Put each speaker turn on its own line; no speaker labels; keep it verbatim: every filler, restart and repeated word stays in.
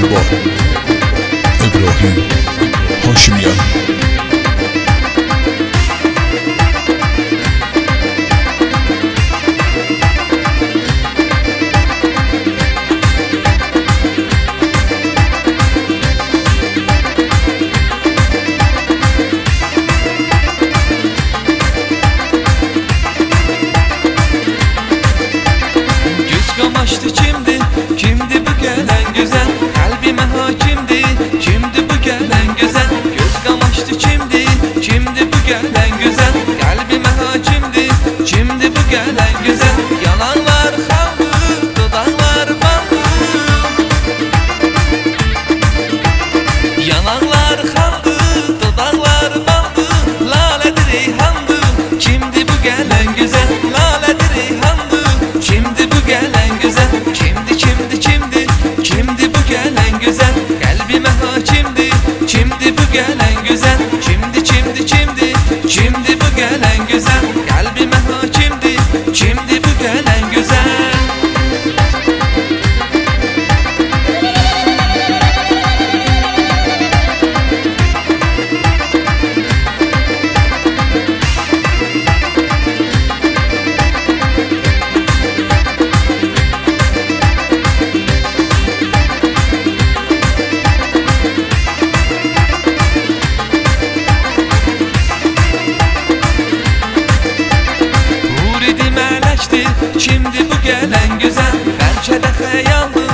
Kurban İbrahim Haşimyan.
Kamaştı kimdi, kimdi bu gelen güzel, kalbime hakimdi, kimdi bu gelen güzel. Göz kamaştı kimdi, kimdi bu gelen güzel, kalbime hakimdi, kimdi bu gelen güzel. Yalanlar kaldı, dudaklar baldı, yalanlar kaldı, dudaklar baldı. Laledir reyhandı, kimdi bu gelen güzel, laledir reyhandı, kimdi bu gelen güzel. Kimdi kimdi kimdi kimdi bu gelen güzel, kalbime hakimdi, kimdi bu gelen güzel. Kimdi kimdi kimdi kimdi bu gelen güzel, kalbime hakimdi, kimdi bu gelen güzel. Şimdi bu gelen güzel, belki de hayaldi,